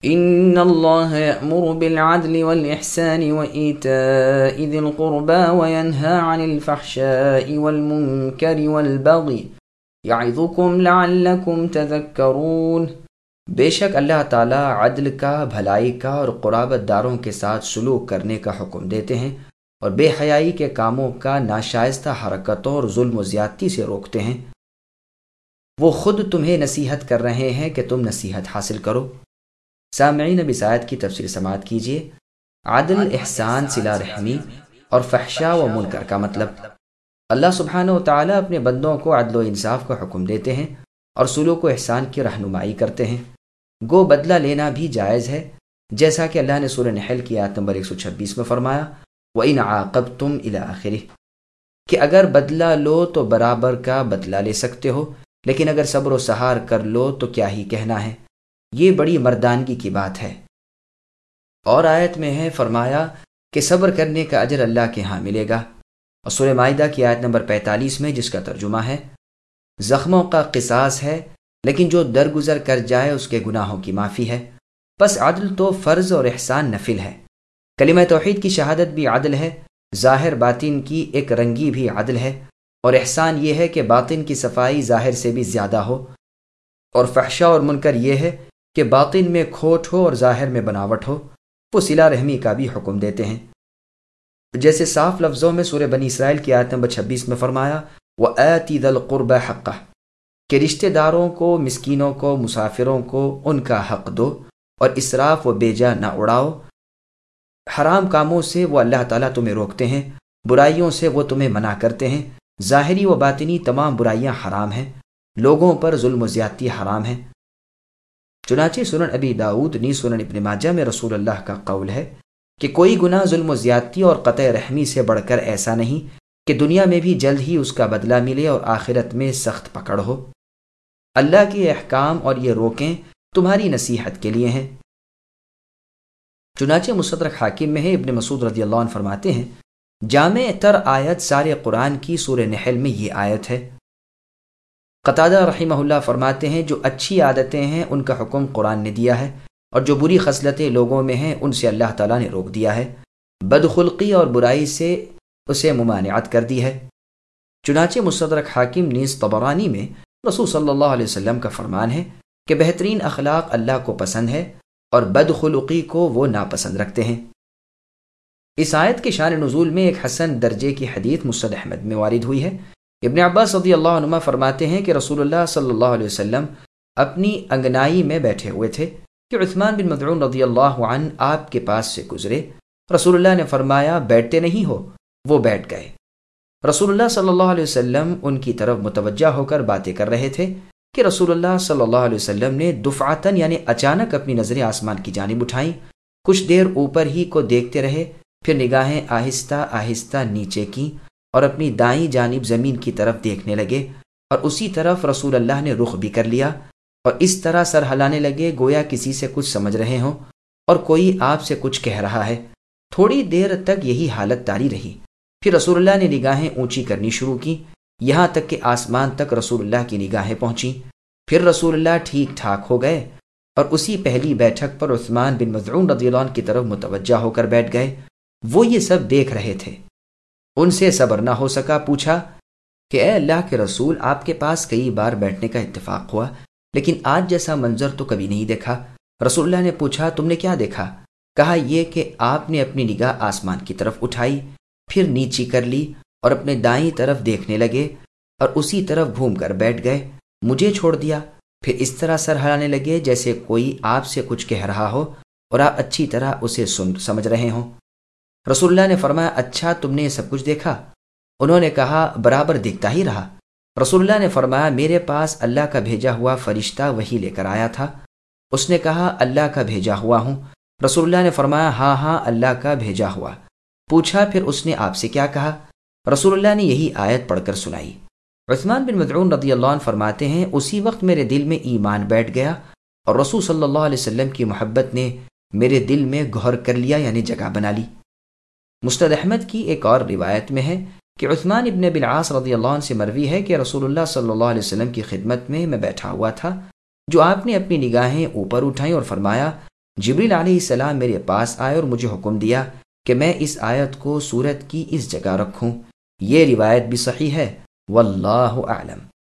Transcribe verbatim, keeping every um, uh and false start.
إن الله يأمر بالعدل والإحسان وإيتاء ذي القربى وينهى عن الفحشاء والمنكر والبغي يعظكم لعلكم تذكرون۔ بے شک اللہ تعالیٰ عدل کا، بھلائی کا اور قرابت داروں کے ساتھ سلوک کرنے کا حکم دیتے ہیں، اور بے حیائی کے کاموں کا، ناشائستہ حرکتوں اور ظلم و زیادتی سے روکتے ہیں۔ وہ خود تمہیں نصیحت کر رہے ہیں کہ تم نصیحت حاصل کرو۔ سامعین، اب اس آیت کی تفسیر سماعت کیجیے۔ عدل، احسان، صلہ رحمی اور فحشاء و منکر کا مطلب۔ اللہ سبحانہ و تعالیٰ اپنے بندوں کو عدل و انصاف کا حکم دیتے ہیں اور سلوک و احسان کی رہنمائی کرتے ہیں۔ گو بدلہ لینا بھی جائز ہے، جیسا کہ اللہ نے سورہ نحل کی آیت نمبر ایک سو چھبیس میں فرمایا، وَإِنْ عَاقَبْتُمْ إِلَى آخِرِهِ، کہ اگر بدلہ لو تو برابر کا بدلہ لے سکتے ہو، لیکن اگر صبر و سہار کر لو تو کیا ہی کہنا ہے، یہ بڑی مردانگی کی بات ہے۔ اور آیت میں ہے فرمایا کہ صبر کرنے کا اجر اللہ کے ہاں ملے گا، اور سورہ مائدہ کی آیت نمبر پینتالیس میں جس کا ترجمہ ہے، زخموں کا قصاص ہے لیکن جو درگزر کر جائے اس کے گناہوں کی معافی ہے۔ پس عدل تو فرض اور احسان نفل ہے۔ کلمہ توحید کی شہادت بھی عدل ہے، ظاہر باطن کی ایک رنگی بھی عدل ہے، اور احسان یہ ہے کہ باطن کی صفائی ظاہر سے بھی زیادہ ہو، اور فحشاء اور منکر یہ ہے کہ باطن میں کھوٹ ہو اور ظاہر میں بناوٹ ہو۔ وہ صلہ رحمی کا بھی حکم دیتے ہیں، جیسے صاف لفظوں میں سورہ بنی اسرائیل کی آیت نمبر چھبیس میں فرمایا، وَآتِ ذَا الْقُرْبَى حَقَّهُ، کہ رشتہ داروں کو، مسکینوں کو، مسافروں کو ان کا حق دو، اور اسراف و بیجا نہ اڑاؤ۔ حرام کاموں سے وہ اللہ تعالیٰ تمہیں روکتے ہیں، برائیوں سے وہ تمہیں منع کرتے ہیں۔ ظاہری و باطنی تمام برائیاں حرام ہیں، لوگوں پر ظلم و زیادتی حرام ہے۔ چنانچہ سنن ابی داؤد نیز سنن ابن ماجہ میں رسول اللہ کا قول ہے کہ کوئی گناہ ظلم و زیادتی اور قطع رحمی سے بڑھ کر ایسا نہیں کہ دنیا میں بھی جلد ہی اس کا بدلہ ملے اور آخرت میں سخت پکڑ ہو۔ اللہ کے احکام اور یہ روکیں تمہاری نصیحت کے لیے ہیں۔ چنانچہ مستدرک حاکم میں ہے، ابن مسعود رضی اللہ عنہ فرماتے ہیں، جامع تر آیت سارے قرآن کی سورہ نحل میں یہ آیت ہے۔ قتادہ رحمہ اللہ فرماتے ہیں، جو اچھی عادتیں ہیں ان کا حکم قرآن نے دیا ہے، اور جو بری خصلتیں لوگوں میں ہیں ان سے اللہ تعالیٰ نے روک دیا ہے، بدخلقی اور برائی سے اسے ممانعت کر دی ہے۔ چنانچہ مستدرک حاکم نیز طبرانی میں رسول صلی اللہ علیہ وسلم کا فرمان ہے کہ بہترین اخلاق اللہ کو پسند ہے اور بدخلقی کو وہ ناپسند رکھتے ہیں۔ اس آیت کے شان نزول میں ایک حسن درجے کی حدیث مسند احمد میں وارد ہوئی ہے۔ ابن عباس رضی اللہ عنہما فرماتے ہیں کہ رسول اللہ صلی اللہ علیہ وسلم اپنی انگنائی میں بیٹھے ہوئے تھے کہ عثمان بن مظعون رضی اللہ عنہ آپ کے پاس سے گزرے۔ رسول اللہ نے فرمایا، بیٹھتے نہیں ہو؟ وہ بیٹھ گئے۔ رسول اللہ صلی اللہ علیہ وسلم ان کی طرف متوجہ ہو کر باتیں کر رہے تھے کہ رسول اللہ صلی اللہ علیہ وسلم نے دفعتاً یعنی اچانک اپنی نظریں آسمان کی جانب اٹھائیں، کچھ دیر اوپر ہی کو دیکھتے رہے، پھر نگاہیں آہستہ آہستہ نیچے کیں اور اپنی دائیں جانب زمین کی طرف دیکھنے لگے، اور اسی طرف رسول اللہ نے رخ بھی کر لیا، اور اس طرح سر ہلانے لگے گویا کسی سے کچھ سمجھ رہے ہوں اور کوئی آپ سے کچھ کہہ رہا ہے۔ تھوڑی دیر تک یہی حالت جاری رہی، پھر رسول اللہ نے نگاہیں اونچی کرنی شروع کی، یہاں تک کہ آسمان تک رسول اللہ کی نگاہیں پہنچیں۔ پھر رسول اللہ ٹھیک ٹھاک ہو گئے اور اسی پہلی بیٹھک پر عثمان بن مظعون رضی اللہ عنہ کی طرف متوجہ ہو کر بیٹھ گئے۔ وہ یہ سب دیکھ رہے تھے، ان سے صبر نہ ہو سکا، پوچھا کہ اے اللہ کے رسول، آپ کے پاس کئی بار بیٹھنے کا اتفاق ہوا لیکن آج جیسا منظر تو کبھی نہیں دیکھا۔ رسول اللہ نے پوچھا، تم نے کیا دیکھا؟ کہا یہ کہ آپ نے اپنی نگاہ آسمان کی طرف اٹھائی، پھر نیچی کر لی اور اپنے دائیں طرف دیکھنے لگے اور اسی طرف گھوم کر بیٹھ گئے، مجھے چھوڑ دیا، پھر اس طرح سر ہلانے لگے جیسے کوئی آپ سے کچھ کہہ رہا ہو اور آپ اچھی طرح اسے سن سمجھ رہے ہوں۔ رسول اللہ نے فرمایا، اچھا تم نے یہ سب کچھ دیکھا؟ انہوں نے کہا، برابر دیکھتا ہی رہا۔ رسول اللہ نے فرمایا، میرے پاس اللہ کا بھیجا ہوا فرشتہ وہی لے کر آیا تھا۔ اس نے کہا، اللہ کا بھیجا ہوا ہوں۔ رسول اللہ نے فرمایا، ہاں ہاں اللہ کا بھیجا ہوا۔ پوچھا، پھر اس نے آپ سے کیا کہا؟ رسول اللہ نے یہی آیت پڑھ کر سنائی۔ عثمان بن مظعون رضی اللہ عنہ فرماتے ہیں، اسی وقت میرے دل میں ایمان بیٹھ گیا اور رسول صلی اللہ علیہ وسلم کی محبت نے میرے دل میں گہر کر لیا، یعنی جگہ بنا لی۔ مسند احمد کی ایک اور روایت میں ہے کہ عثمان ابن ابی العاص رضی اللہ عنہ سے مروی ہے کہ رسول اللہ صلی اللہ علیہ وسلم کی خدمت میں میں بیٹھا ہوا تھا، جو آپ نے اپنی نگاہیں اوپر اٹھائیں اور فرمایا، جبریل علیہ السلام میرے پاس آئے اور مجھے حکم دیا کہ میں اس آیت کو سورت کی اس جگہ رکھوں۔ یہ روایت بھی صحیح ہے، واللہ اعلم۔